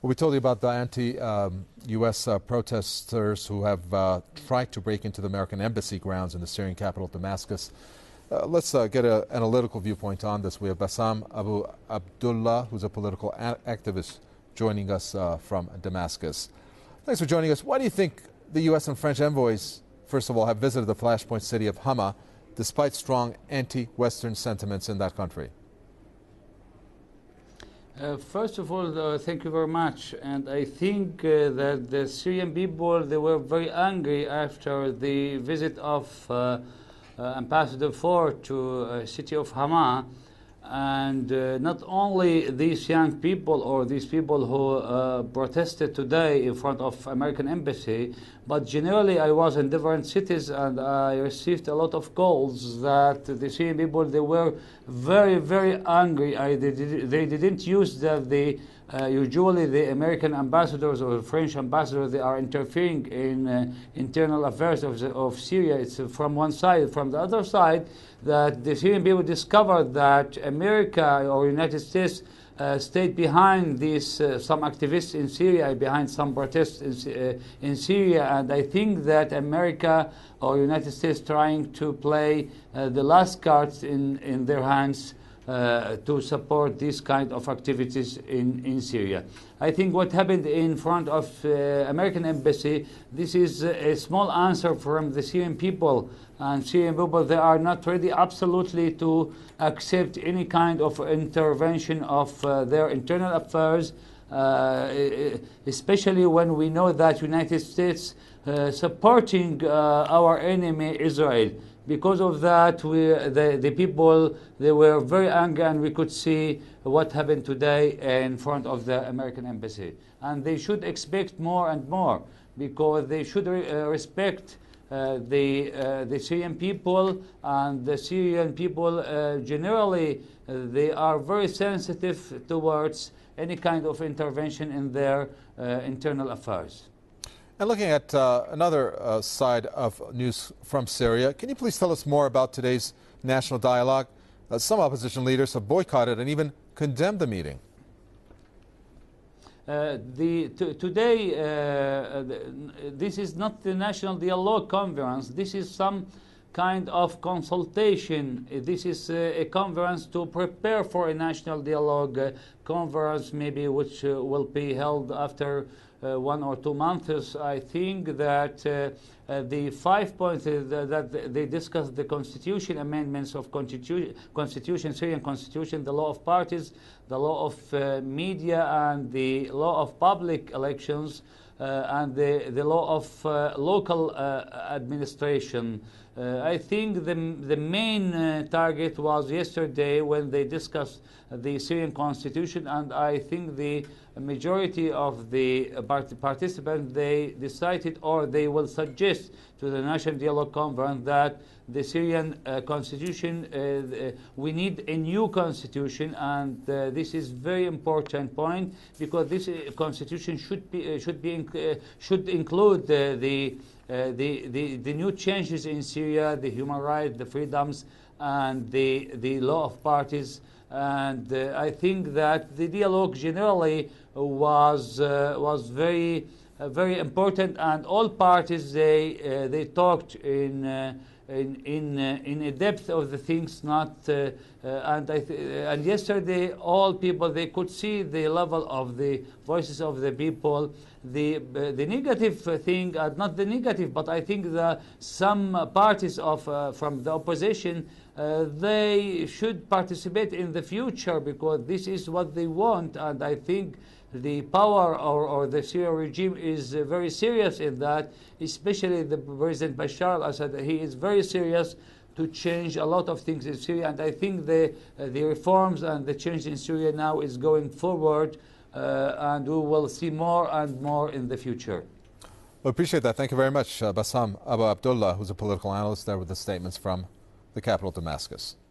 Well, we told you about the anti-U.S. protesters who have tried to break into the American embassy grounds in the Syrian capital, Damascus. Let's get an analytical viewpoint on this. We have Bassam Abu Abdullah, who's a political activist, joining us from Damascus. Thanks for joining us. Why do you think the U.S. and French envoys, first of all, have visited the flashpoint city of Hama, despite strong anti-Western sentiments in that country? First of all, thank you very much. And I think that the Syrian people, they were very angry after the visit of Ambassador Ford to city of Hama. And not only these young people or these people who protested today in front of American embassy, but generally I was in different cities and I received a lot of calls that the Syrian people, they were very, very angry. They didn't use that usually the American ambassadors or the French ambassadors, they are interfering in internal affairs of Syria. It's from one side. From the other side, that the Syrian people discovered that America or United States stayed behind these some activists in Syria, behind some protests in Syria, and I think that America or United States trying to play the last cards in their hands to support this kind of activities in Syria. I think what happened in front of American embassy, this is a small answer from the Syrian people. And Syrian people, they are not ready absolutely to accept any kind of intervention of their internal affairs, especially when we know that United States supporting our enemy Israel. Because of that, the people, they were very angry, and we could see what happened today in front of the American embassy. And they should expect more and more, because they should respect the Syrian people, and the Syrian people generally, they are very sensitive towards any kind of intervention in their internal affairs. And looking at another side of news from Syria, can you please tell us more about today's national dialogue? Some opposition leaders have boycotted and even condemned the meeting. Today, this is not the National Dialogue Conference. This is some kind of consultation. This is a conference to prepare for a National Dialogue Conference, maybe which will be held after 1 or 2 months. I think that the 5 points that they discussed, the constitution amendments of constitution, Syrian constitution, the law of parties, the law of media, and the law of public elections, and the law of local administration. I think the main target was yesterday when they discussed the Syrian constitution, and I think the majority of the participants, they decided, or they will suggest to the National Dialogue Conference, that the Syrian constitution, we need a new constitution, and this is very important point, because this constitution should include the new changes in Syria, the human rights, the freedoms, and the law of parties. And I think that the dialogue generally was very important, and all parties, they talked in a depth of the things. And yesterday, all people, they could see the level of the voices of the people. The negative thing, not the negative, but I think that some parties from the opposition, they should participate in the future, because this is what they want. And I think the power or the Syrian regime is very serious in that, especially the President Bashar al-Assad. He is very serious to change a lot of things in Syria, and I think the reforms and the change in Syria now is going forward, and we will see more and more in the future. We appreciate that. Thank you very much, Bassam Abu Abdullah, who's a political analyst, there with the statements from the capital, Damascus.